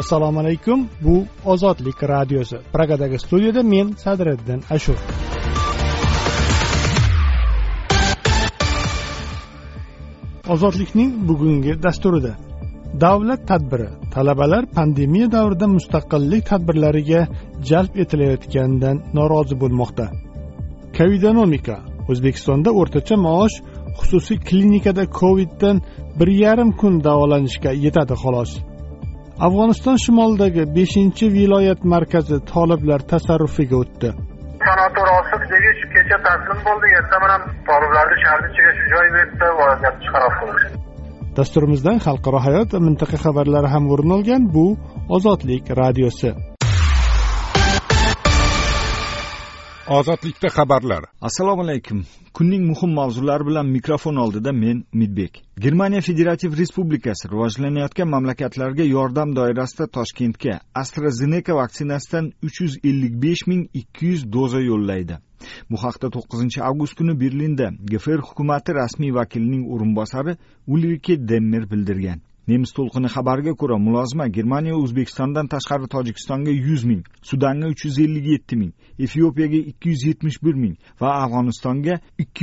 Assalomu alaykum. Bu Ozodlik radiosi. Pragadagi studiyada men Sadriddin Ashur. Ozodlikning bugungi dasturida davlat tadbiri. Talabalar pandemiya davrida mustaqillik tadbirlariga jalb etilayotganidan norozi bo'lmoqda. Covidonomika. O'zbekistonda o'rtacha maosh xususiy klinikada Coviddan 1,5 kun davolanishga yetadi xolos. Afg'oniston shimolidagi 5-viloyat markazi toliblar tasarrufiga o'tdi. Senator Osif Degish kecha taslim bo'ldi. Erta bilan toliblarni shahar ichiga shu joyga o'tdi va gap chiqarib qo'ydi. Dasturimizdan xalqaro hayot va mintaqa xabarlari ham o'rin olgan. Bu Ozodlik radiosi. Ozodlikda xabarlar. Assalomu alaykum. Kunning muhim mavzulari bilan mikrofon oldida men Midbek. Germaniya Federativ Respublikasi rivojlanayotgan mamlakatlarga yordam doirasida Toshkentga AstraZeneca vaksinasidan 355.200 doza yo'llaydi. Bu haqda 9-avgust kuni Berlinda GFR hukumati rasmiy vakilining o'rinbosari Ulrike Demmer bildirgan. Nemis to'lqini xabariga ko'ra, mulozima Germaniya O'zbekistondan tashqari Tojikistonga 100.000, Sudanga 357.000, Efiopiyaga 271.000 va Afg'onistonga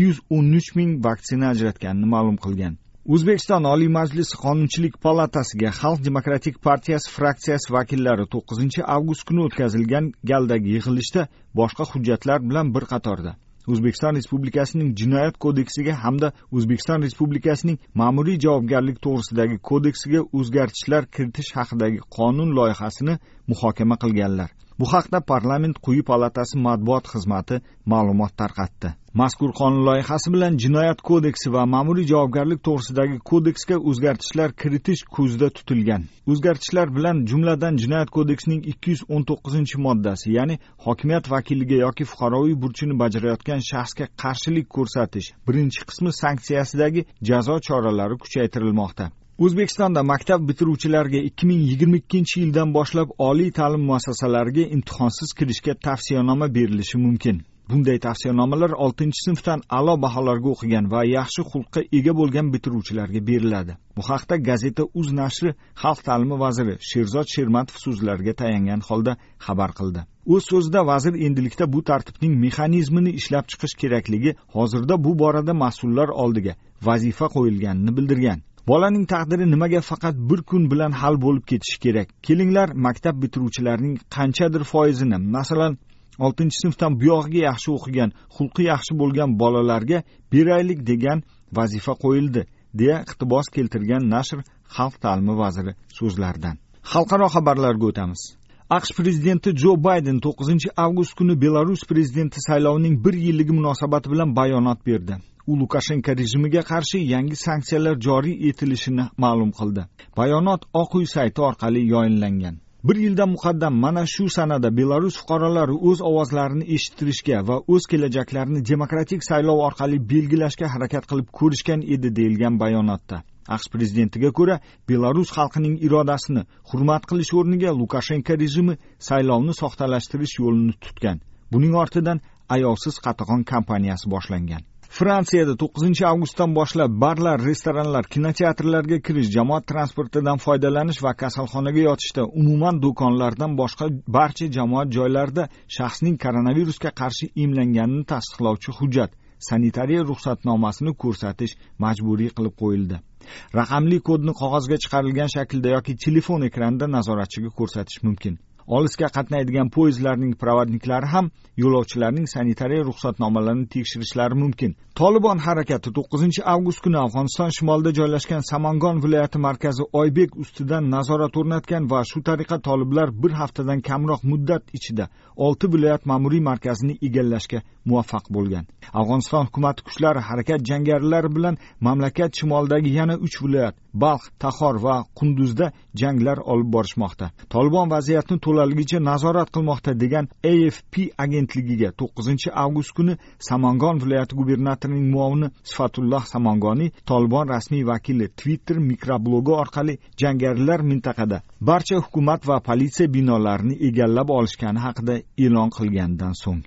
213.000 vaksina ajratganini ma'lum qilgan. O'zbekiston Oliy Majlisi Qonunchilik palatasiga Xalq demokratik partiyasi fraksiyasi vakillari 9-avgust kuni o'tkazilgan galdagi yig'ilishda boshqa hujjatlar bilan bir qatorda O'zbekiston Respublikasining Jinoyat kodeksiga hamda O'zbekiston Respublikasining Ma'muriy javobgarlik to'g'risidagi kodeksiga o'zgartishlar kiritish haqidagi qonun loyihasini muhokama qilganlar. Bu haqda Parlament quyi palatasi matbuot xizmati ma'lumot tarqatdi. Mazkur qonun loyihasi bilan Jinoyat kodeksi va Ma'muriy javobgarlik to'g'risidagi kodeksga o'zgartishlar kiritish ko'zda tutilgan. O'zgartishlar bilan jumladan Jinoyat kodeksining 219-moddasi, ya'ni hokimiyat vakiliga yoki fuqaroviy burchini bajarayotgan shaxsga qarshilik ko'rsatish birinchi qismi sanksiyasidagi jazo choralari kuchaytirilmoqda. O'zbekistonda maktab bitiruvchilariga 2022-yildan boshlab oliy ta'lim muassasalariga imtihonsiz kirishga tavsiyanoma berilishi mumkin. Bunday tavsiyanomalar 6-sinfdan a'lo baholarga o'qigan va yaxshi xulqqa ega bo'lgan bitiruvchilarga beriladi. Bu haqda gazeta Uz nashri Xalq ta'limi vaziri Sherzod Shermatov so'zlariga tayangan holda xabar qildi. O'z so'zida vazir endilikda bu tartibning mexanizmini ishlab chiqish kerakligi, hozirda bu borada mas'ullar oldiga vazifa qo'yilganini bildirgan. Bolaning taqdiri nimaga faqat bir kun bilan hal bo'lib ketishi kerak? Kelinglar, maktab bitiruvchilarining qanchadir foizini, masalan 6-sinfdan buyog'iga yaxshi o'qigan, xulqi yaxshi bo'lgan bolalarga beraylik degan vazifa qo'yildi, deya iqtibos keltirgan nashr Xalq ta'limi vaziri so'zlaridan. Xalqaro xabarlarga o'tamiz. AQSh prezidenti Jo Bayden 9-avgust kuni Belarus prezidenti saylovining 1 yilligi munosabati bilan bayonot berdi. U Lukashenko rejimiga qarshi yangi sanksiyalar joriy etilishini ma'lum qildi. Bayonot Oq uy sayti orqali yoyinlangan. 1 yildan muqaddam mana shu sanada Belarus fuqarolari o'z ovozlarini eshittirishga va o'z kelajaklarini demokratik saylov orqali belgilashga harakat qilib ko'rishgan edi, deyilgan bayonotda. AQSh prezidentiga ko'ra, Belarus xalqining irodasini hurmat qilish o'rniga Lukashenko rejimi saylovni soxtalashtirish yo'lini tutgan. Buning ortidan ayovsiz qatag'on kampaniyasi boshlangan. Fransiyada 9-avgustdan boshlab barlar, restoranlar, kinoteatrlarga kirish, jamoat transportidan foydalanish va kasalxonaga yotishda, umuman do'konlardan boshqa barcha jamoat joylarida shaxsning koronavirusga qarshi emlanganini tasdiqlovchi hujjat, sanitariya ruxsatnomasini ko'rsatish majburiy qilib qo'yildi. Raqamli kodni qog'ozga chiqarilgan shaklda yoki telefon ekranida nazoratchiga ko'rsatish mumkin. Olisga qatnaydigan poyezdlarning provodniklari ham yo'lovchilarning sanitariya ruxsatnomalarini tekshirishlari mumkin. Tolibon harakati 9-avgust kuni Afg'oniston shimolida joylashgan Samangon viloyati markazi Oybek ustidan nazorat o'rnatgan va shu tariqa toliblar bir haftadan kamroq muddat ichida 6 viloyat ma'muriy markazini egallashga muvaffaq bo'lgan. Afg'oniston hukumati kuchlari harakat jangarilari bilan mamlakat shimolidagi yana 3 viloyat Balx, Taxor va Qunduzda janglar olib borishmoqda. Tolibon vaziyatni to'laligicha nazorat qilmoqda degan AFP agentligiga 9-avgust kuni Samangon viloyati gubernatorining muovini Sifatulloh Samangoni Tolibon rasmiy vakili Twitter mikroblogi orqali jangarilar mintaqada barcha hukumat va politsiya binolarini egallab olishgani haqida e'lon qilgandan so'ng.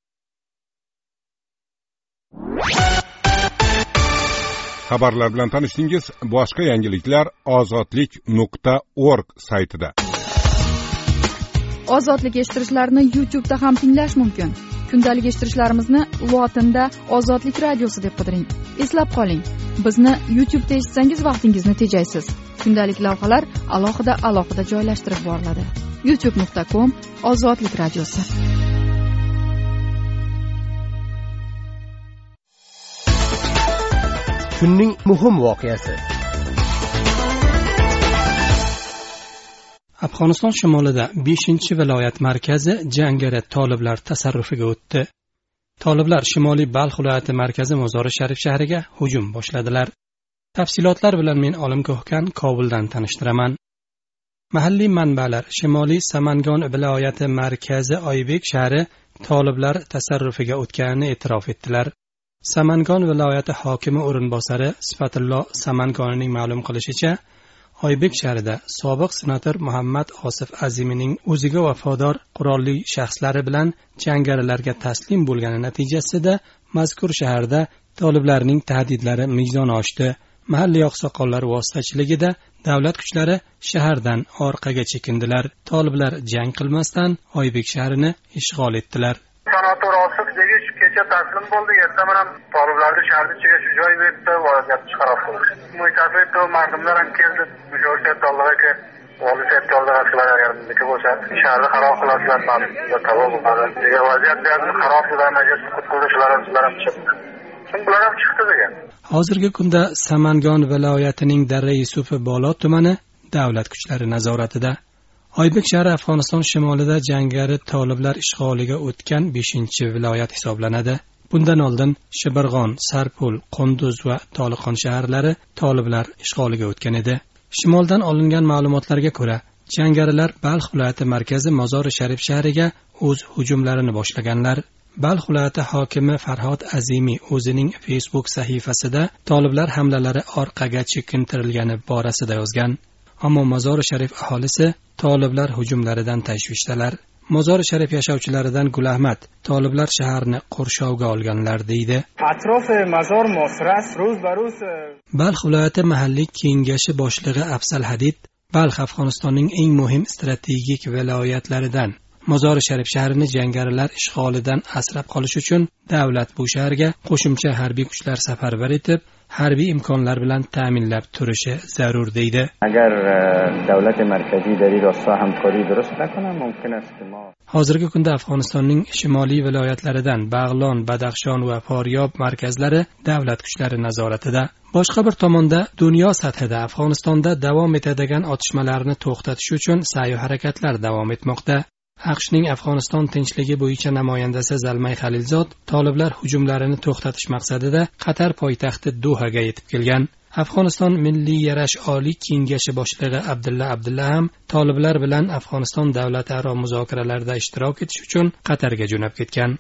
Xabarlar bilan tanishdingiz. Boshqa yangiliklar ozodlik.org saytida. Ozodlik eshittirishlarni YouTube'da ham tinglash mumkin. Kundalik eshittirishlarimizni lotinda Ozodlik radiosi deb qidiring. Eslab qoling, bizni YouTube'da eshitsangiz vaqtingizni tejaysiz. Kundalik lavhalar alohida joylashtirib boriladi. youtube.com/Ozodlik radiosi. Kunning muhim voqeasi. Afg'oniston shimolida 5-viloyat markazi jangari toliblar tasarrufiga o'tdi. Toliblar Shimoliy Balx viloyati markazi Mozori Sharif shahriga hujum boshladilar. Tafsilotlar bilan men Olim Ko'hkan Kobuldan tanishtiraman. Mahalliy manbalar Shimoliy Samangon viloyati markazi Oybek shahri toliblar tasarrufiga o'tganini e'tirof etdilar. Samangon viloyati hokimi o'rinbosari Sifatullo Samangonning ma'lum qilishicha, Oybek shahrida sobiq senator Muhammad Osif Azimining o'ziga vafodor qurolli shaxslari bilan jangarilarga taslim bo'lgani natijasida mazkur shaharda toliblarning tahdidlari miqdon oshdi. Mahalliy oqsoqollar vositachiligida davlat kuchlari shahardan orqaga chekindilar. Toliblar jang qilmasdan Oybek shahrini ishg'ol etdilar. Senator Osif degish kecha taslim bo'ldi. Erta bilan toliblarni shaharning ichiga shu joy berdi va gap chiqarib qo'ydi. Mutasaddi mardumlar ham keldi. Mujahid toliblarga vaziyat toliblar yordamga bo'lsa, shaharni xarob qiladilar ma'lum. Vaziyat xarob bo'lganiga sukut qilishlar ham chiqdi. Bular ham chiqdi degan. Hozirgi kunda Samangon viloyatining Darra Yusufi Bolo tumani davlat kuchlari nazoratida. Oybek shahri Afg'oniston shimolida jangari toliblar ishg'oliga o'tgan 5-viloyat hisoblanadi. Bundan oldin Shibirg'on, Sarpul, Qunduz va Toliqon shaharlari toliblar ishg'oliga o'tgan edi. Shimoldan olingan ma'lumotlarga ko'ra, jangarilar Balx viloyati markazi Mozori Sharif shahriga o'z hujumlarini boshlaganlar. Balx viloyati hokimi Farhod Azimi o'zining Facebook sahifasida toliblar hamlalari orqaga chekintirilgani borasida yozgan. Ammo Mozori Sharif aholisi toliblar hujumlaridan tashvishdalar. Mozori Sharif yashovchilaridan Gul Ahmad toliblar shaharni qurshovga olganlar deydi. Balx viloyati mahalliy kengashi boshlig'i Afzal Hadid Balx Afg'onistonning eng muhim strategik viloyatlaridan. Mozori Sharif shahrini jangarilar ishg'olidan asrab qolish uchun davlat bu shaharga qo'shimcha harbiy kuchlar safarbar etib, harbiy imkonlar bilan ta'minlab turishi zarur deydi. Agar davlat markaziy در این راستا همکاری درست نکنه ممکن است که ما Hozirgi kunda Afg'onistonning shimoliy viloyatlaridan Bag'lon, Badaxshon va Foryob markazlari davlat kuchlari nazoratida. Boshqa bir tomonda dunyo sathida Afg'onistonda davom etadigan otishmalarni to'xtatish uchun sa'y-harakatlar davom etmoqda. AQShning Afg'oniston tinchligi bo'yicha namoyandasi Zalmay Xalilzod toliblar hujumlarini to'xtatish maqsadida Qatar poytaxti Dohaga yetib kelgan. Afg'oniston Milliy yarash oliy kengashi boshlig'i Abdulla Abdulla ham toliblar bilan Afg'oniston davlataro muzokaralarida ishtirok etish uchun Qatarga jo'nab ketgan.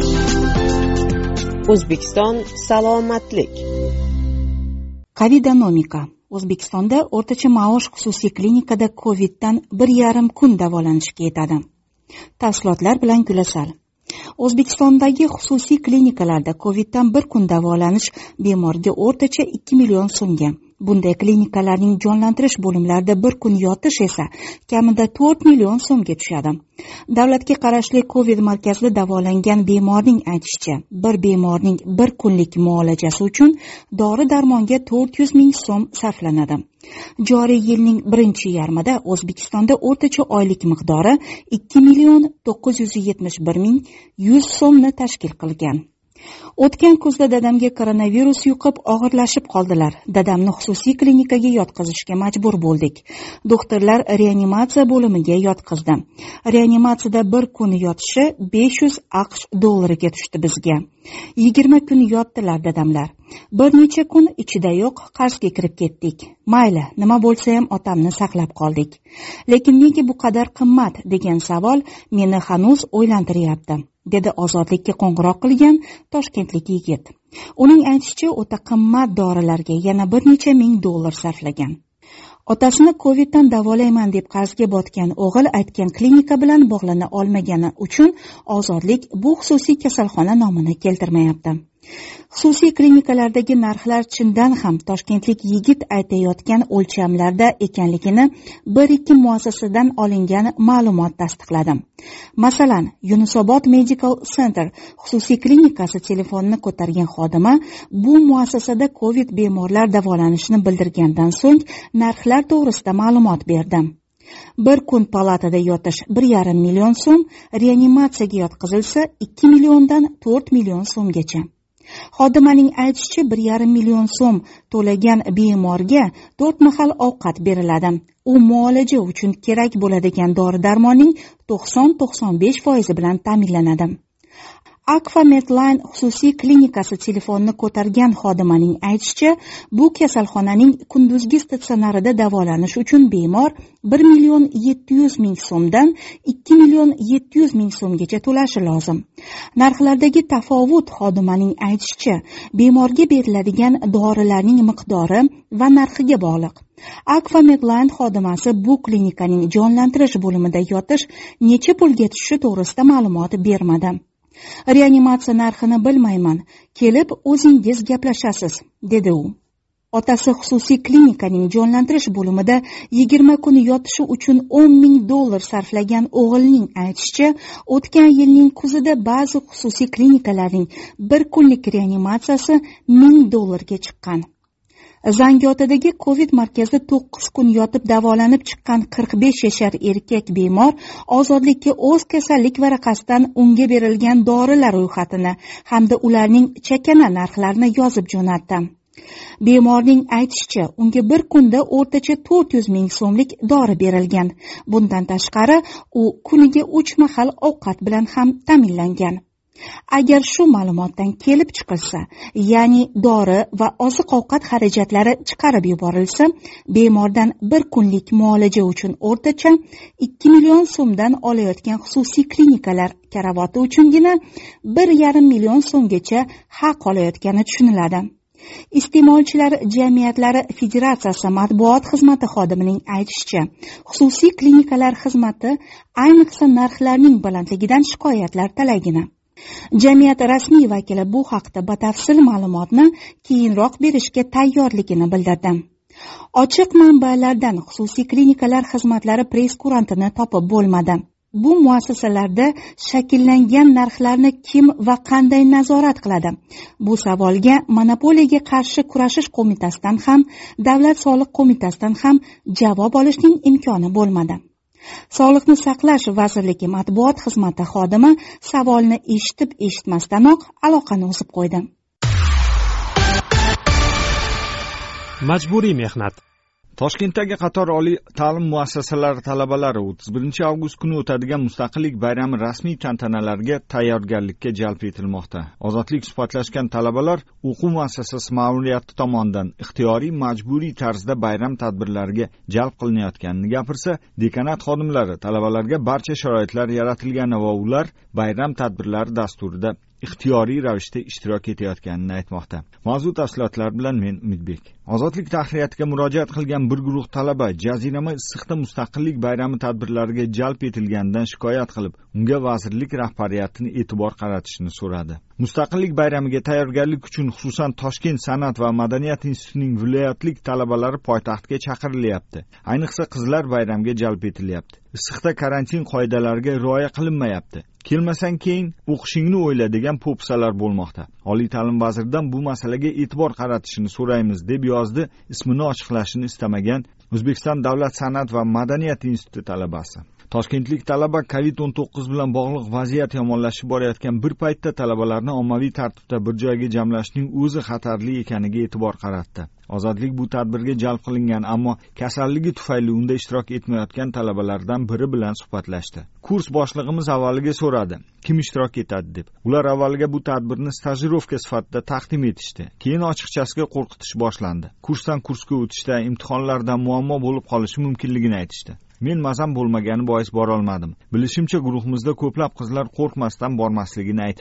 O'zbekiston salomatlik. Covidonomika. O'zbekistonda o'rtacha maosh xususiy klinikada Coviddan 1,5 kun davolanishga yetadi. Tafsilotlar bilan Gulasal. O'zbekistondagi xususiy klinikalarda Coviddan 1 kun davolanish bemorga o'rtacha 2 million so'mga. Bunday klinikalarning jonlantirish bo'limlarida 1 kun yotish esa kamida 4 million so'mga tushadi. Davlatga qarashli Covid markazida davolangan bemorning aytishicha, bir bemorning 1 kunlik muolajasi uchun dori-darmonga 400 ming so'm sarflanadi. Joriy yilning birinchi yarmida O'zbekistonda o'rtacha oylik miqdori 2 million 971 ming 100 so'mni tashkil qilgan. O'tgan kuzda dadamga koronavirus yuqib og'irlashib qoldilar. Dadamni xususiy klinikaga yotqizishga majbur bo'ldik. Doktorlar reanimatsiya bo'limiga yotqizdi. Reanimatsiyada 1 kun yotishi 500 AQSh dollariga tushdi bizga. 20 kun yotdilar dadamlar. Bir necha kun ichida yo'q qarzga kirib ketdik. Mayli, nima bo'lsa ham otamni saqlab qoldik. Lekin nega bu qadar qimmat degan savol meni hanuz o'ylantiryapti, dedi Ozodlikka qo'ng'iroq qilgan toshkentlik yigit. Uning aytishicha, o'ta qimmat dorilarga yana bir necha ming dollar sarflagan. Otasini Coviddan davolayman deb qarzga botgan o'g'il aytgan klinika bilan bog'lana olmagani uchun Ozodlik bu xususiy kasalxona nomini keltirmayapti. Xususiy klinikalardagi narxlar chindan ham toshkentlik yigit aytayotgan o'lchamlarda ekanligini bir-ikki muassasadan olingan ma'lumot tasdiqladi. Masalan, Yunusobod Medical Center xususiy klinikasi telefonini ko'targan xodima bu muassasada COVID bemorlar davolanishini bildirgandan so'ng narxlar to'g'risida ma'lumot berdi. Bir kun palatada yotish 1,5 million so'm, reanimatsiyaga yotqizilsa 2 milliondan 4 million so'mgacha. Xodimaning aytishicha 1,5 million so'm to'lagan bemorga 4 mahal ovqat beriladi. U muolaja uchun kerak bo'ladigan dori-darmonning 90-95% bilan ta'minlanadi. Akfa Medline xususiy klinikasi telefonini ko'targan xodimaning aytishicha, bu kasalxonaning kunduzgi statsionarida davolanish uchun bemor 1,7 million so'mdan 2,7 million so'mgacha to'lashi lozim. Narxlardagi tafovut xodimaning aytishicha, bemorga beriladigan dorilarning miqdori va narxiga bog'liq. Akfa Medline xodimasi bu klinikaning jonlantirish bo'limida yotish necha pulga tushishi to'g'risida ma'lumot bermadi. Reanimatsiya narxini bilmayman, kelib o'zingiz gaplashasiz, dedi u. Otasi xususiy klinikaning jonlantirish bo'limida 20 kun yotishi uchun $10,000 sarflagan o'g'ilning aytishicha, o'tgan yilning kuzida ba'zi xususiy klinikalarning bir kunlik reanimatsiyasi $1,000 ga chiqqan. Zangiotadagi COVID markazida 9 kun yotib davolanib chiqqan 45 yashar erkak bemor ozodlikka o'z kasallik varaqasidan unga berilgan dorilar ro'yxatini hamda ularning chakana narxlarini yozib jo'natdi. Bemorning aytishicha, unga bir kunda o'rtacha 400 ming so'mlik dori berilgan. Bundan tashqari, u kuniga 3 mahal ovqat bilan ham ta'minlangan. Agar shu ma'lumotdan kelib chiqilsa, ya'ni dori va oziq-ovqat xarajatlari chiqarib yuborilsa, bemordan bir kunlik muolaja uchun o'rtacha 2 million so'mdan olayotgan xususiy klinikalar karavoti uchungina 1,5 million so'mgacha haq olayotgani tushuniladi. Iste'molchilar jamiyatlari federatsiyasi matbuot xizmati xodimining aytishicha, xususiy klinikalar xizmati ayniqsa narxlarning balandligidan shikoyatlar talagini. Jamiyat rasmiy vakili bu haqda batafsil ma'lumotni keyinroq berishga tayyorligini bildirdi. Ochiq manbalardan xususiy klinikalar xizmatlari press-kurantini topib bo'lmadi. Bu muassasalarda shakllangan narxlarni kim va qanday nazorat qiladi? Bu savolga Monopoliyaga qarshi kurashish qo'mitasidan ham, Davlat soliq qo'mitasidan ham javob olishning imkoni bo'lmadi. Sog'liqni saqlash vazirligi matbuot xizmati xodimi savolni eshitib-eshitmasdanoq aloqani uzib qo'ydi. Majburiy mehnat. Toshkentdagi qator oliy ta'lim muassasalari talabalari 31 avgust kuni o'tadigan Mustaqillik bayrami rasmiy tantanalarga tayyorgarlikka jalb etilmoqda. Ozodlik suhbatlashgan talabalar o'quv muassasasi ma'muriyati tomonidan ixtiyoriy majburiy tarzda bayram tadbirlariga jalb qilinayotganini gapirsa, dekanat xodimlari talabalarga barcha sharoitlar yaratilgan va ular bayram tadbirlari dasturida ixtiyoriy ravishda ishtirok etayotganini aytmoqda. Mavzu tafsilotlar bilan men Umidbek. Ozodlik tahriyatiga murojaat qilgan bir guruh talaba jazirama issiqda Mustaqillik bayrami tadbirlariga jalb etilganidan shikoyat qilib, unga vazirlik rahbariyatini e'tibor qaratishni so'radi. Mustaqillik bayramiga tayyorgarlik uchun xususan Toshkent san'at va madaniyat institutining viloyatlik talabalari poytaxtga chaqirilyapti. Ayniqsa qizlar bayramga jalb etilyapti. Issiqda karantin qoidalariga rioya qilinmayapti. Kelmasang keyin o'qishingni o'yla degan po'pisalar bo'lmoqda. Oliy ta'lim vaziridan bu masalaga e'tibor qaratishini so'raymiz deb yozdi ismini ochiqlashini istamagan O'zbekiston Davlat san'at va madaniyat instituti talabasi. Toshkentlik talaba COVID-19 bilan bog'liq vaziyat yomonlashib borayotgan bir paytda talabalarni ommaviy tartibda bir joyga jamlashning o'zi xatarli ekaniga e'tibor qaratdi. Ozodlik bu tadbirga jalb qilingan, ammo kasalligi tufayli unda ishtirok etmayotgan talabalardan biri bilan suhbatlashdi. Kurs boshlig'imiz avvaliga so'radi, kim ishtirok etadi deb. Ular avvaliga bu tadbirni stajirovka sifatida taqdim etishdi. Keyin ochiqchasiga qo'rqitish boshlandi. Kursdan kursga o'tishda, imtihonlarda muammo bo'lib qolishi mumkinligini aytishdi. Men mazam bo'lmagani bois bora olmadim. Bilishimcha guruhimizda ko'plab qizlar qo'rqmasdan bormasligini aytibdi.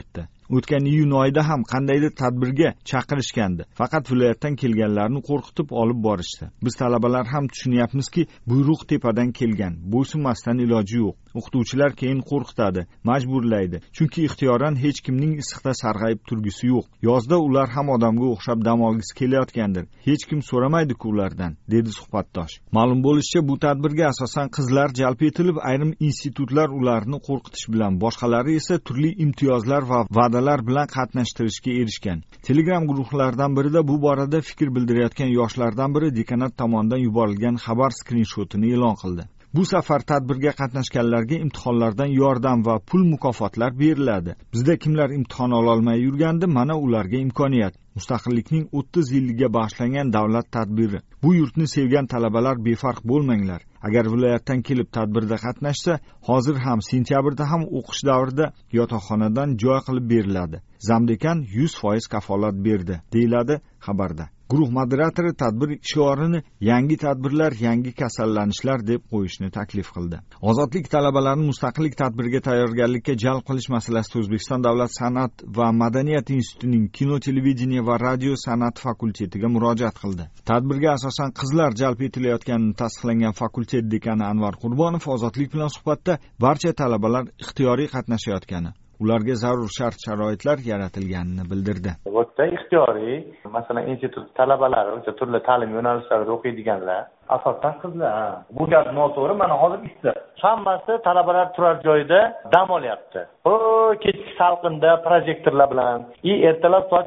O'tgan iyun oyida ham qandaydir tadbirga chaqirishgandi. Faqat viloyatdan kelganlarni qo'rqitib olib borishdi. Biz talabalar ham tushunyapmizki, buyruq tepadan kelgan. Bo'ysunmasdan iloji yo'q. O'qituvchilar keyin qo'rqitadi, majburlaydi. Chunki ixtiyoran hech kimning issiqda sarg'ayib turgisi yo'q. Yozda ular ham odamga o'xshab dam olgisi kelayotgandir. Hech kim so'ramaydi-ku ulardan, dedi suhbatdosh. Ma'lum bo'lishicha, bu tadbirga asosan qizlar jalb etilib, ayrim institutlar ularni qo'rqitish bilan, boshqalari esa turli imtiyozlar va va'dalar bilan qatnashtirishga erishgan. Telegram guruhlardan birida bu borada fikr bildirayotgan yoshlardan biri dekanat tomonidan yuborilgan xabar skrinshotini e'lon qildi. Bu safar tadbirga qatnashganlarga imtihonlardan yordam va pul mukofotlar beriladi. Bizda kimlar imtihon ola olmay yurgandi, mana ularga imkoniyat. Mustaqillikning 30 yilligiga bag'ishlangan davlat tadbiri. Bu yurtni sevgan talabalar befarq bo'lmanglar. Agar viloyatdan kelib tadbirda qatnashsa, hozir ham sentyabrda ham o'qish davrida yotoqxonadan joy qilib beriladi. Zamdekan 100% kafolat berdi, deyiladi xabarda. Guruh moderatori tadbir shiorini yangi tadbirlar, yangi kasallanishlar deb qo'yishni taklif qildi. Ozodlik talabalarini mustaqillik tadbiriga tayyorgarlikka jalb qilish masalasida O'zbekiston Davlat san'at va madaniyat institutining kino, televideniya va radio san'at fakultetiga murojaat qildi. Tadbirga asosan qizlar jalb etilayotganini tasdiqlangan fakultet dekani Anvar Qurbonov ozodlik bilan suhbatda barcha talabalar ixtiyoriy qatnashayotgani, ularga zarur shart-sharoitlar yaratilganini bildirdi. O'ta ixtiyoriy, masalan, institut talabalari, o'sha turli ta'lim yo'nalishlarida o'qiydiganlar, asosan qizlar. Bu gap noto'g'ri. Mana hozir issiq. Hammasi talabalar turar joyida dam olyapti. Kechki salqinda projektorlar bilan, ertalab soat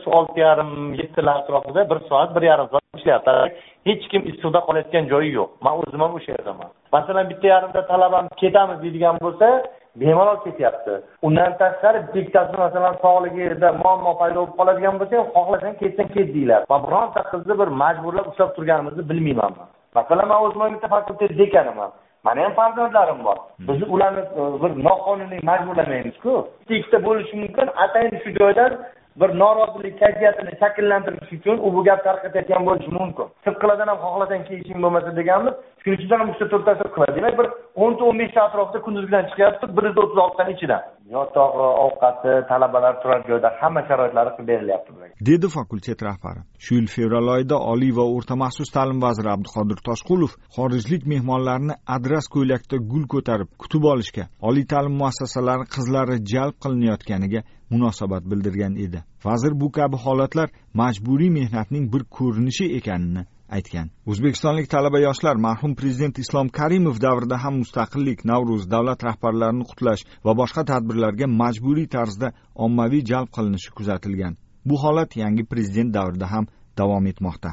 6:30-7 atrofida 1 soat, 1,5 soat ishlayapti. Hech kim issiqda qolayotgan joyi yo'q. Men o'zim ham o'sha yerdaman. Masalan, bitta yarimta talabam ketamiz deydigan bo'lsa, bemalol ketyapti. Undan tashqari bittasi masalan sog'ligida muammo paydo bo'lib qoladigan bo'lsa, xohlasang ketsan ket deylar. Va bironta qizni bir majburlab ushlab turganimizni bilmayman. Masalan, men o'zim bitta fakultet dekaniman. Meni ham farzandlarim bor. Biz ularni bir noqonuniy majburlamaymiz-ku. Ikkita bo'lishi mumkin, atayin shu joydan bir norozilik kayfiyatini shakllantirish uchun u bu gap tarqatayotgan bo'lishi mumkin. Sirtqilardan ham xohlasang kelishing bo'lmasa deganmiz. Shuning uchun ham 3-4 qiladi. Demak, bir 10-15 atrofida kunduzgidan chiqyapti, 136 dan ichidan. Yotog'i, ovqati, talabalar turar joyda hamma sharoitlari qilib berilyapti, dedi fakultet rahbari. Shu yil fevral oyida Oliy va o'rta maxsus ta'lim vaziri Abduqodir Toshqulov xorijlik mehmonlarni adras ko'ylakda gul ko'tarib kutib olishga, oliy ta'lim muassasalari qizlari jalb qilinayotganiga munosabat bildirgan edi. Vazir bu kabi holatlar majburiy mehnatning bir ko'rinishi ekanini aytgan. O'zbekistonlik talaba yoshlar marhum prezident Islom Karimov davrida ham mustaqillik, Navro'z, davlat rahbarlarini qutlash va boshqa tadbirlarga majburiy tarzda ommaviy jalb qilinishi kuzatilgan. Bu holat yangi prezident davrida ham davom etmoqda.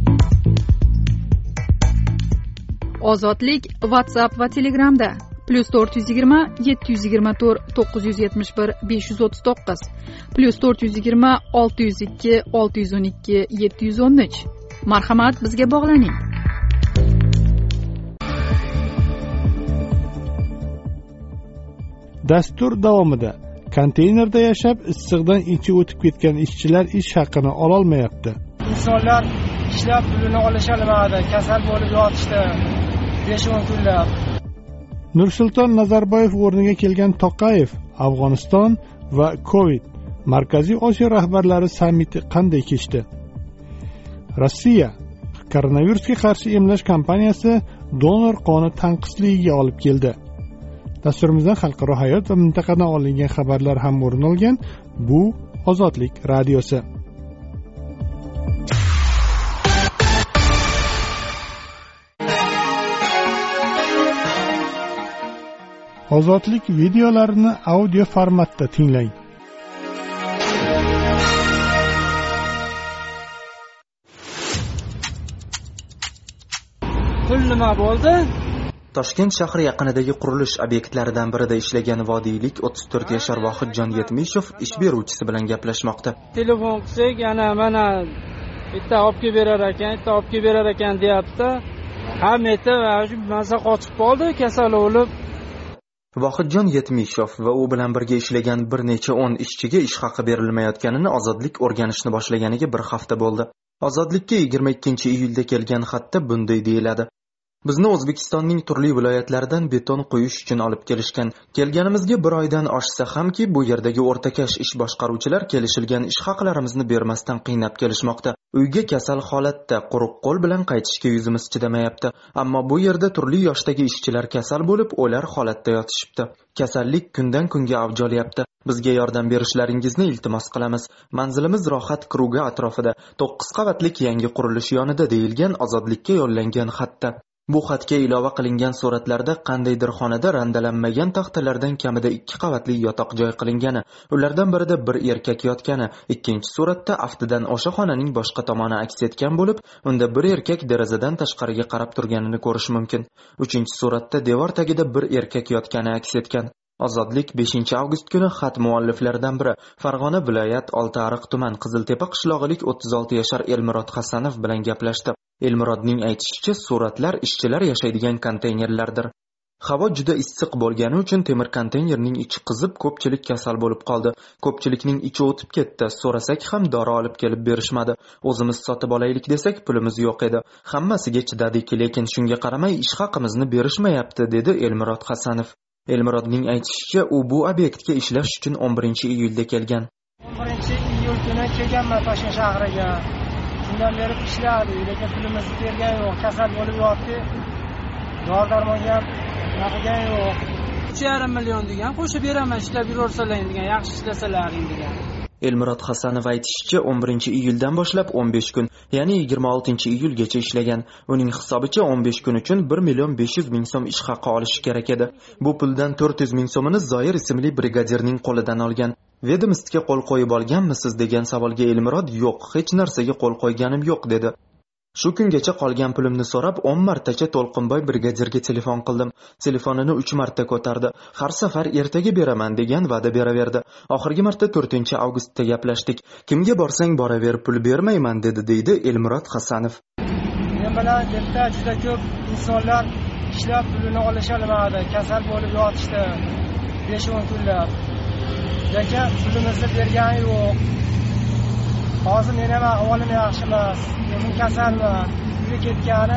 Ozodlik WhatsApp va Telegramda +420 724 971 539 +420 602 612 713. Marhamat, bizga bog'laning. Dastur davomida konteynerda yashab issiqdan ichi o'tib ketgan ishchilar ish haqini ola olmayapti. Insonlar ishlab pulini olishadi, kasal bo'lib yotishdi 5-10 kunlab. Nursulton Nazarboyev o'rniga kelgan Toqayev Afg'oniston va Covid Markaziy Osiyo rahbarlari sammiti qanday kechdi? Rossiya koronavirusga qarshi emlash kampaniyasi donor qoni tanqisligiga olib keldi. Dasturimizdan xalqaro hayot va mintaqadan olingan xabarlar ham o'rin olgan. Bu Ozodlik radiosi. Ozodlik videolarini audio formatda tinglang. Pul nima bo'ldi? Toshkent shahri yaqinidagi qurilish obyektlaridan birida ishlagan vodiylik 34 yashar Vohidjon Yetmishov ish beruvchisi bilan gaplashmoqda. Telefon qilsak, mana bitta olib kelib berar ekan, deyapti. Hamma masa qochib qoldi, kasal bo'lib. Vohidjon Yetmishov va u bilan birga ishlagan bir necha 10 ishchiga ish haqi berilmayotganini Ozodlik o'rganishni boshlaganiga bir hafta bo'ldi. Ozodlikka 22 iyulda kelgan xatda bunday deyiladi: Bizni O'zbekistonning turli viloyatlaridan beton quyish uchun olib kelishgan. Kelganimizga 1 oydan oshsa hamki, bu yerdagi o'rtakash ish boshqaruvchilar kelishilgan ish haqlarimizni bermasdan qiynab kelishmoqda. Uyga kasal holatda, quruq qo'l bilan qaytishga yuzimiz chidamayapti. Ammo bu yerda turli yoshdagi ishchilar kasal bo'lib, o'lar holatda yotishibdi. Kasallik kundan kunga avj olyapti. Bizga yordam berishlaringizni iltimos qilamiz. Manzilimiz Rohat Kruga atrofida, 9 qavatlik yangi qurilish yonida deyilgan Ozodlikka yo'llangan xatda. Bu xatga ilova qilingan suratlarda qandaydir xonada randalanmagan taxtalardan kamida 2 qavatli yotoq joy qilingani, ulardan birida bir erkak yotgani, ikkinchi suratda aftidan o'sha xonaning boshqa tomoni aks etgan bo'lib, unda bir erkak derazadan tashqariga qarab turganini ko'rish mumkin. Uchinchi suratda devor tagida bir erkak yotgani aks etgan. Ozodlik 5-avgust kuni xat mualliflaridan biri Farg'ona viloyat Oltiariq tuman Qiziltepa qishlog'ilik 36 yashar Elmurod Hasanov bilan gaplashdi. Elmurodning aytishicha, suratlar ishchilar yashaydigan konteynerlardir. Havo juda issiq bo'lgani uchun temir konteynerning ichi qizib, ko'pchilik kasal bo'lib qoldi. Ko'pchilikning ichi o'tib ketdi. So'rasak ham dori olib kelib berishmadi. O'zimiz sotib olaylik desak, pulimiz yo'q edi. Hammasiga chidadik, lekin shunga qaramay ish haqimizni berishmayapti, dedi Elmurod Hasanov. Elmurodning aytishicha, u bu obyektga ishlash uchun 11-iyulda kelgan. 11-iyul kuni kelganman Toshkent shahriga. Shundan beri ishlardi, lekin pulimizni bergan yo'q, kasal bo'lib yotdi. Dori-darmonga naqigan yo'q. 3,5 million degan, qo'shib beraman, ishlab yuraversalar degan, yaxshi ishlasalaring degan. Elmurod Hasanov aytishicha, 11-iyuldan boshlab 15 kun, ya'ni 26-iyulgacha ishlagan. Uning hisobicha 15 kun uchun 1,5 so'm ish haqi olishi kerak edi. Bu puldan 400 ming so'mini Zoir ismli brigadirning qo'lidan olgan. Vedomostiga qo'l qo'yib olganmisiz degan savolga Elmurod yo'q, hech narsaga qo'l qo'yganim yo'q dedi. Shu kungacha qolgan pulimni so'rab 10 martacha To'lqinboy brigadirga telefon qildim. Telefonini 3 marta ko'tardi. Har safar ertaga beraman degan va'da beraverdi. Oxirgi marta 4-avgustda gaplashdik. Kimga borsang boraver, pul bermayman dedi, deydi Elmurod Hasanov. Men bilan yerda juda ko'p insonlar ishlab pulini olisholmadi, kasal bo'lib yotishdi. 5-10 kunlab. Lekin pulimizni bergani yo'q. Hozir men ham ahvolim yaxshi emas. Men kasalman. Uyga ketgani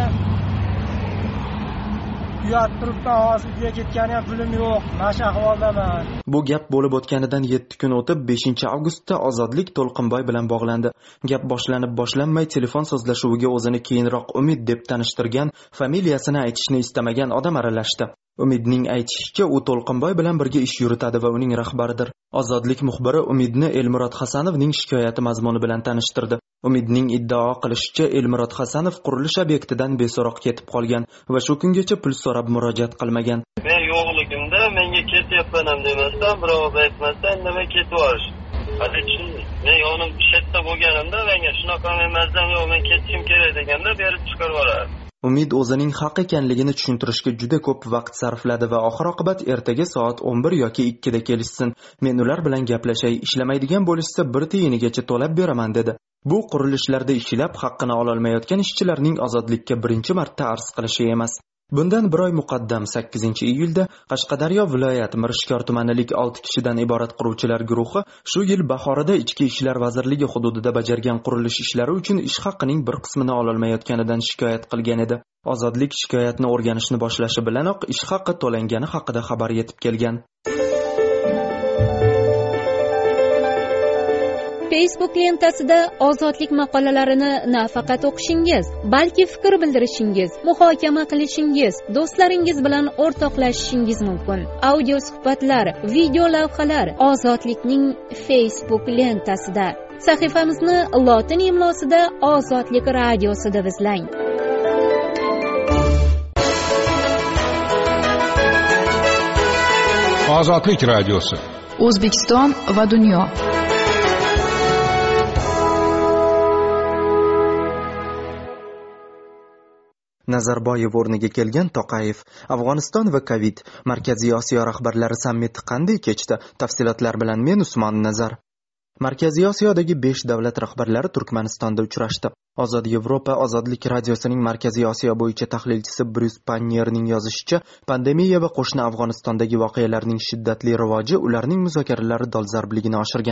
uyat turibman, hozir uyga ketgani ham pulim yo'q. Mana shu ahvoldaman. Bu gap bo'lib o'tganidan 7 kun o'tib 5-avgustda Ozodlik To'lqinboy bilan bog'landi. Gap boshlanib boshlanmay telefon so'zlashuviga o'zini keyinroq Umid deb tanishtirgan, familiyasini aytishni istamagan odam aralashdi. Umidning aytishicha, u To'lqinboy bilan birga ish yuritadi va uning rahbaridir. Ozodlik muxbiri Umidni Elmurod Hasanovning shikoyati mazmuni bilan tanishtirdi. Umidning iddao qilishicha, Elmurod Hasanov qurilish obyektidan beso'roq ketib qolgan va shu kungacha pul so'rab murojaat qilmagan. Men yo'qligimda menga ketyapman ham demasdan, birov aytmasdan indamay ketib yuborish. Hali tushundim. Men yo'lim shetda bo'lganimda menga shunaqa emasdan, yo'q men ketishim kerak deganda berib chiqarib yuboradi. Umid o'zining haq ekanligini tushuntirishga juda ko'p vaqt sarfladi va oxir-oqibat ertaga soat 11 yoki 2 da kelishsin. Men ular bilan gaplashay, ishlamaydigan bo'lishsa 1 tiyinigacha to'lab beraman dedi. Bu qurilishlarda ishlab haqqini ola olmayotgan ishchilarning Ozodlikka birinchi marta arz qilishi emas. Bundan 1 oy muqaddam 8-iyulda Qashqadaryo viloyat Mirishkor tumanilik 6 kishidan iborat quruvchilar guruhi shu yil bahorida Ichki ishlar vazirligi hududida bajargan qurilish ishlari uchun ish haqqining bir qismini ola olmayotganidan shikoyat qilgan edi. Ozodlik shikoyatni o'rganishni boshlashi bilanoq ish haqqi to'langani haqida xabar yetib kelgan. Facebook lentasida Ozodlik maqolalarini nafaqat o'qishingiz, balki fikr bildirishingiz, muhokama qilishingiz, do'stlaringiz bilan o'rtoqlashishingiz mumkin. Audio suhbatlar, video lavhalar Ozodlikning Facebook lentasida. Sahifamizni lotin imlosida Ozodlik radiosi deb izlang. Ozodlik radiosi. O'zbekiston va dunyo. Nazarboyev o'rniga kelgan Toqayev, Afg'oniston va Covid, Markaziy Osiyo rahbarlari sammiti qanday kechdi? Tafsilotlar bilan men Usmon Nazar. Markaziy Osiyodagi 5 davlat rahbarlari Turkmanistonda uchrashdi. Ozod Yevropa Ozodlik radiosining Markaziy Osiyo bo'yicha tahlilchisi Bryus Pannierning yozishicha, pandemiya va qo'shni Afg'onistondagi voqealarning shiddatli rivoji ularning muzokaralari dolzarbligini oshirgan.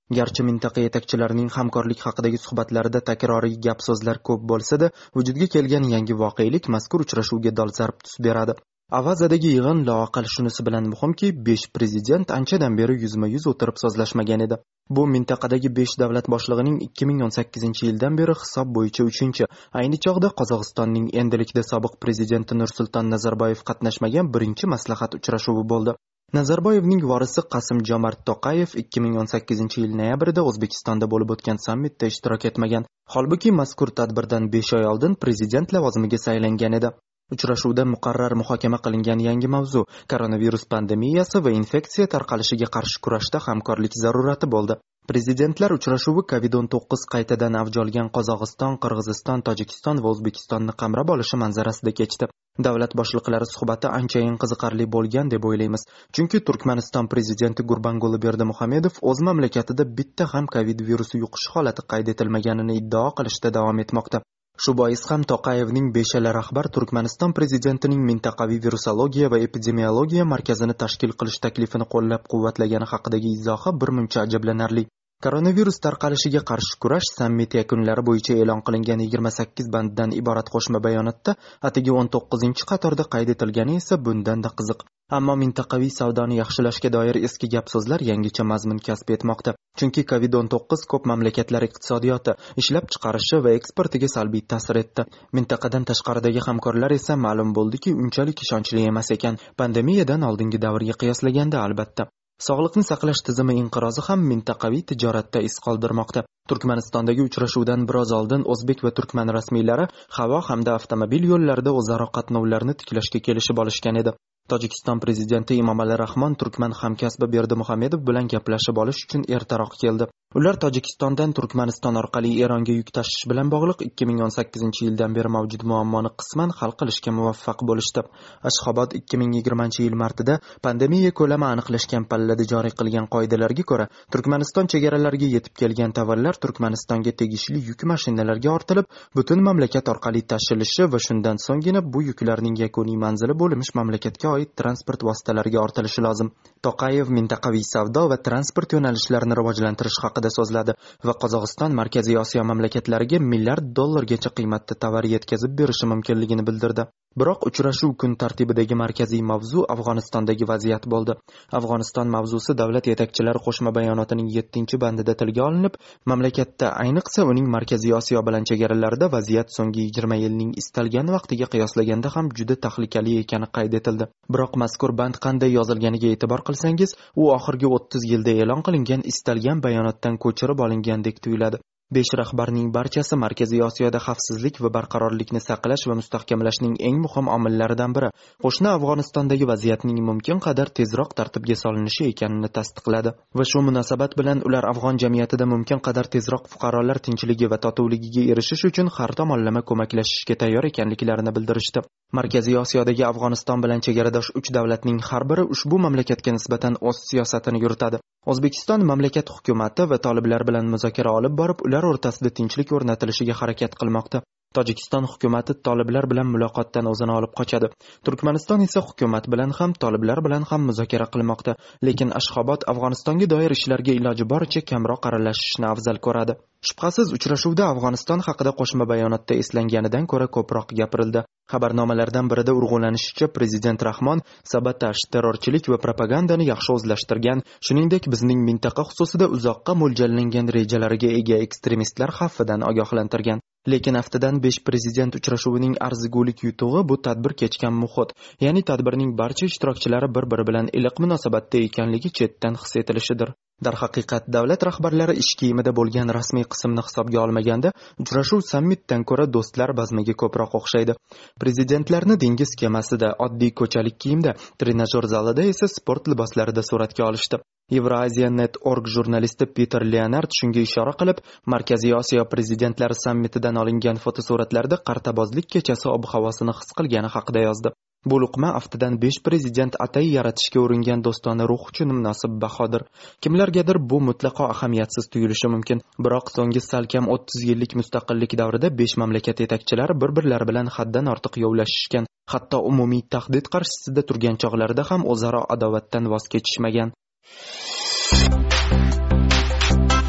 Garchi mintaqa yetakchilarining hamkorlik haqidagi suhbatlarida takroriy gap so'zlar ko'p bo'lsa-da, vujudga kelgan yangi voqelik mazkur uchrashuvga dolzarb tus beradi. Avazadagi yig'in loaqal shunisi bilan muhimki, 5 prezident anchadan beri yuzma-yuz o'tirib so'zlashmagan edi. Bu mintaqadagi 5 davlat boshlig'ining 2018-yildan beri hisob bo'yicha 3-chi, ayni chog'da Qozog'istonning endilikda sobiq prezidenti Nursulton Nazarboyev qatnashmagan birinchi maslahat uchrashuvi bo'ldi. Nazarboyevning vorisi Qasim-Jomart To'qayev 2018-yil noyabrida O'zbekistonda bo'lib o'tgan sammitda ishtirok etmagan. Holbuki mazkur tadbirdan 5 oy oldin prezident lavozimiga saylangan edi. Uchrashuvda muqarrar muhokama qilingan yangi mavzu koronavirus pandemiyasi va infeksiya tarqalishiga qarshi kurashda hamkorlik zarurati bo'ldi. Prezidentlar uchrashuvi COVID-19 qaytadan avj olgan Qozog'iston, Qirg'iziston, Tojikiston va O'zbekistonni qamrab olishi manzarasida kechdi. Davlat boshliqlari suhbati anchayin qiziqarli bo'lgan deb o'ylaymiz. Chunki Turkmaniston prezidenti Gurbanguli Berdimuhamedov o'z mamlakatida bitta ham COVID virusi yuqishi holati qayd etilmaganini iddao qilishda davom etmoqda. Shu bois ham To'qayevning beshala rahbar Turkmaniston prezidentining mintaqaviy virusologiya va epidemiologiya markazini tashkil qilish taklifini qo'llab-quvvatlagani haqidagi izohi birmuncha ajablanarli. Koronavirus tarqalishiga qarshi kurash sammit yakunlari bo'yicha e'lon qilingan 28 banddan iborat qo'shma bayonotda atigi 19-qatorda qayd etilgani esa bundan-da qiziq. Ammo mintaqaviy savdoni yaxshilashga doir eski gap so'zlar yangicha mazmun kasb etmoqda. Chunki COVID-19 ko'p mamlakatlar iqtisodiyoti, ishlab chiqarishi va eksportiga salbiy ta'sir etdi. Mintaqadan tashqaridagi hamkorlar esa ma'lum bo'ldiki, unchalik ishonchli emas ekan. Pandemiyadan oldingi davrga qiyoslaganda albatta. Sog'liqni saqlash tizimi inqirozi ham mintaqaviy tijoratda iz qoldirmoqda. Turkmanistondagi uchrashuvdan biroz oldin o'zbek va turkman rasmiylari havo hamda avtomobil yo'llarida o'zaro qatnovlarni tiklashga kelishib olishgan edi. Tojikiston prezidenti Emomali Rahmon turkman hamkasbi Berdimuhamedov bilan gaplashib olish uchun ertaroq keldi. Ular Tojikistondan Turkmaniston orqali Eronga yuk tashish bilan bog'liq 2018-yildan beri mavjud muammoni qisman hal qilishga muvaffaq bo'lishdi. Ashxobod 2020-yil martida pandemiya ko'lami aniqlashgan pallada joriy qilgan qoidalarga ko'ra, Turkmaniston chegaralariga yetib kelgan tovarlar Turkmanistonga tegishli yuk mashinalarga ortilib, butun mamlakat orqali tashilishi va shundan so'nggina bu yuklarning yakuniy manzili bo'lmish mamlakatga oid transport vositalariga ortilishi lozim. To'qayev mintaqaviy savdo va transport yo'nalishlarini rivojlantirish haqida so'zladi va Qozog'iston Markaziy Osiyo mamlakatlariga milliard dollargacha qiymatda tovar yetkazib berishi mumkinligini bildirdi. Biroq uchrashuv kun tartibidagi markaziy mavzu Afg'onistondagi vaziyat bo'ldi. Afg'oniston mavzusi davlat yetakchilari qo'shma bayonotining 7-bandida tilga olinib, mamlakatda, ayniqsa uning Markaziy Osiyo bilan chegaralarida vaziyat so'nggi 20 yilning istalgan vaqtiga qiyoslaganda ham juda tahlikali ekani qayd etildi. Biroq mazkur band qanday yozilganiga e'tibor qilsangiz, u oxirgi 30 yilda e'lon qilingan istalgan bayonotdan ko'chirib olingandek tuyuladi. 5 rahbarning barchasi Markaziy Osiyoda xavfsizlik va barqarorlikni saqlash va mustahkamlashning eng muhim omillaridan biri qo'shni Afg'onistondagi vaziyatning mumkin qadar tezroq tartibga solinishi ekanini tasdiqladi va shu munosabat bilan ular afg'on jamiyatida mumkin qadar tezroq fuqarolar tinchligi va totuvligiga erishish uchun har tomonlama ko'maklashishga tayyor ekanliklarini bildirishdi. Markaziy Osiyodagi Afg'oniston bilan chegaradosh 3 davlatning har biri ushbu mamlakatga nisbatan o'z siyosatini yuritadi. O'zbekiston mamlakat hukumati va toliblar bilan muzokara olib borib, ular o'rtasida tinchlik o'rnatilishiga harakat qilmoqda. Tojikiston hukumati toliblar bilan muloqotdan o'zini olib qochadi. Turkmaniston esa hukumat bilan ham, toliblar bilan ham muzokara qilmoqda. Lekin Ashxobod Afg'onistonga doir ishlarga iloji boricha kamroq aralashishni afzal ko'radi. Shubhasiz, uchrashuvda Afg'oniston haqida qo'shma bayonotda eslanganidan ko'ra ko'proq gapirildi. Xabarnomalardan birida urg'ulanishicha, prezident Rahmon sabotaj, terrorchilik va propagandani yaxshi o'zlashtirgan, shuningdek bizning mintaqa xususida uzoqqa mo'ljallangan rejalariga ega ekstremistlar xavfidan ogohlantirgan. Lekin haftadan 5 prezident uchrashuvining arzigulik yutug'i bu tadbir kechgan muhit, ya'ni tadbirning barcha ishtirokchilari bir-biri bilan iliq munosabatda ekanligi chetdan his etilishidir. Darhaqiqat, davlat rahbarlari ish kiyimida bo'lgan rasmiy qismni hisobga olmaganda, uchrashuv sammitdan ko'ra do'stlar bazmiga ko'proq o'xshaydi. Prezidentlarni dengiz kemasida, oddiy ko'chalik kiyimda, trenajyor zalida esa sport liboslarida suratga olishdi. Eurasia.net.org jurnalisti Peter Leonard shunga ishora qilib, Markaziy Osiyo prezidentlari sammitidan olingan fotosuratlarda qartabozlik kechasi ob-havosini his qilgani haqida yozdi. Bu luqma haftadan 5 prezident atay yaratishga uringan do'stona ruh uchun munosib bahodir. Kimlargadir bu mutlaqo ahamiyatsiz tuyulishi mumkin. Biroq so'nggi salkam 30 yillik mustaqillik davrida 5 mamlakat yetakchilari bir-birlari bilan haddan ortiq yovlashishgan. Hatto umumiy tahdid qarshisida turgan chog'larida ham o'zaro adovatdan voz kechishmagan.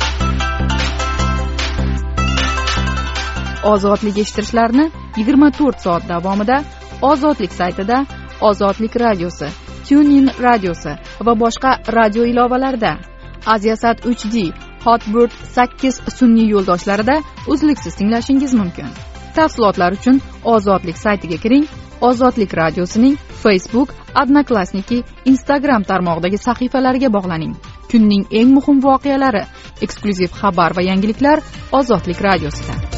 ozodlik eshittirishlarini 24 soat davomida ozodlik saytida, ozodlik radiosi, TuneIn radiosi va boshqa radio ilovalarida, Aziasat 3D, Hotbird 8 sun'iy yo'ldoshlarida uzluksiz tinglashingiz mumkin. Tafsilotlar uchun ozodlik saytiga kiring. Ozodlik radiosining Facebook, Odnoklassniki, Instagram tarmog'idagi sahifalariga bog'laning. Kunning eng muhim voqealari, eksklyuziv xabar va yangiliklar Ozodlik radiosida.